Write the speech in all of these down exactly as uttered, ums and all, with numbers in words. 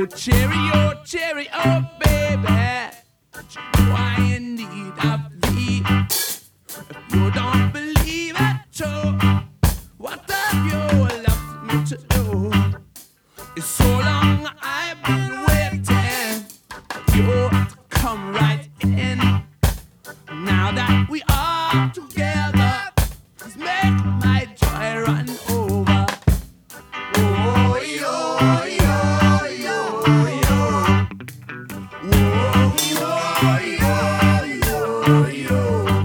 cherry, oh, cherry, oh, baby. You know I in need of thee. If you don't believe it, so what have you left me to do? It's so long I've been waiting for you to come right in. Now that we are together, let's make my joy run over. Oh, yo, yo, yo, yo. Oh, yo, yo, yo, yo.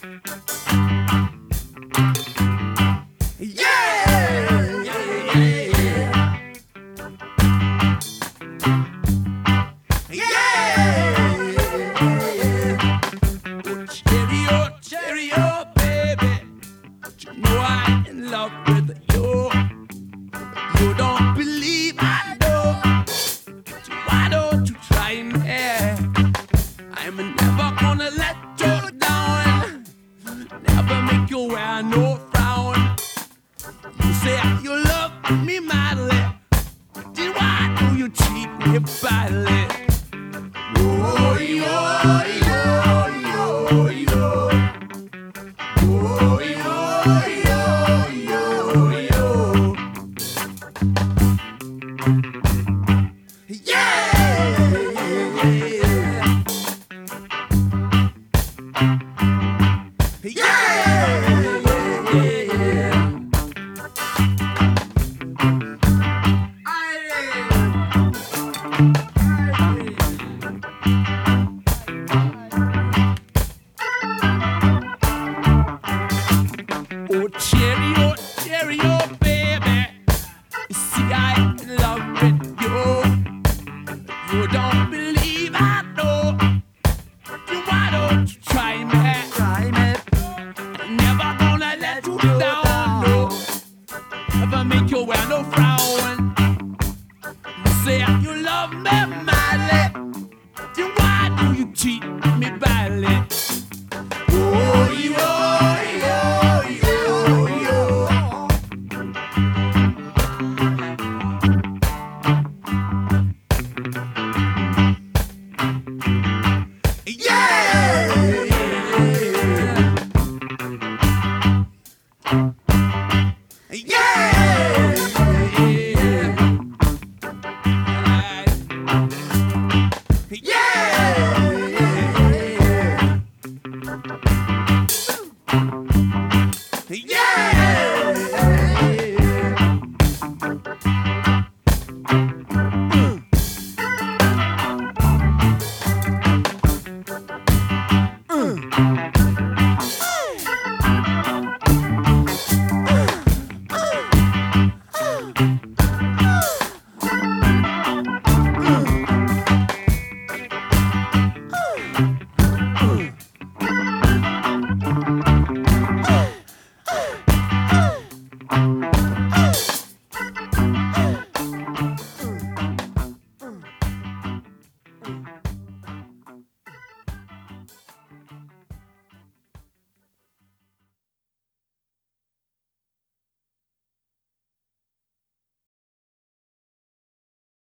Yeah, yeah, yeah. Yeah. Oh, cherry, oh, cherry, oh, baby. You know I'm in love with you. You don't believe I know. So why don't you try me? I'm never gonna let you down. Never make you wear no frown. You say you love me madly. Then why do you treat me badly? Oh, yo, yo, yo, yo. Oh, yo, yo, yo, yo. Yeah, yeah, yeah. Yeah, yeah, yeah. Oh, cherry, oh, cherry, oh, baby. You see, I'm in love with you. You don't believe I know. Then why don't you try me? Try me. I'm never gonna let you down, no. Never make you wear no frown. You say you love me madly. Then why do you treat me badly? Oh, you.